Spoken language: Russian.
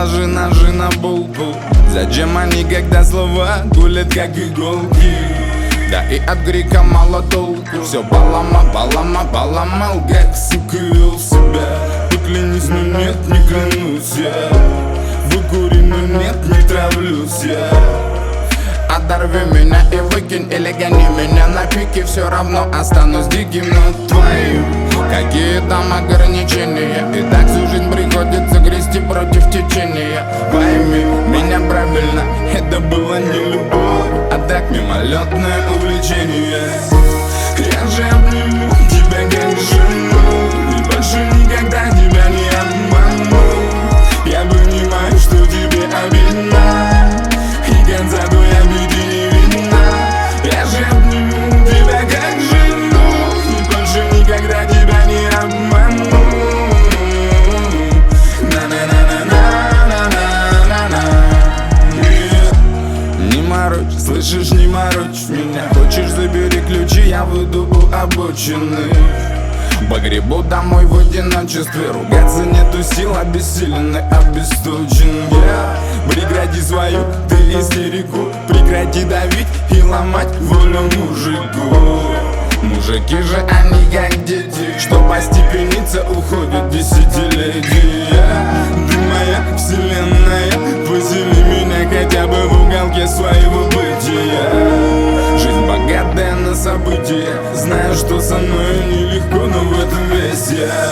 Положи ножи на булку. Зачем они, когда слова гулят как иголки? Да и от грека мало толку. Все поломал, как сука вел себя. Поклянись, но нет, не клянусь я. Выкури, но нет, не травлюсь я. Оторви меня и выкинь, или гони меня на пике. Все равно останусь диким, но твоим. Какие там ограничения? И так всю жизнь приходится грести против течения. Пойми меня правильно, это было не любовь, а так мимолетное увлечение. Я же обниму тебя как жену, и больше никогда тебя не обману. Я понимаю, что тебе обидно, и конца той обиде не видно. Я же обниму тебя как жену, и больше никогда тебя не обману. Не морочь, слышишь, не морочь меня. Хочешь, забери ключи, я выйду у обочины. Погребу домой в одиночестве. Ругаться нету сил, обессиленный, обесточен. Прекрати свою ты истерику, прекрати давить и ломать волю мужику. Мужики же они как дети, что постепениться уходят десятилетия. Ты моя вселенная, посели меня хотя бы в уголке своего бытия. Жизнь богатая на события, знаю, что со мной нелегко, но в этом весь я.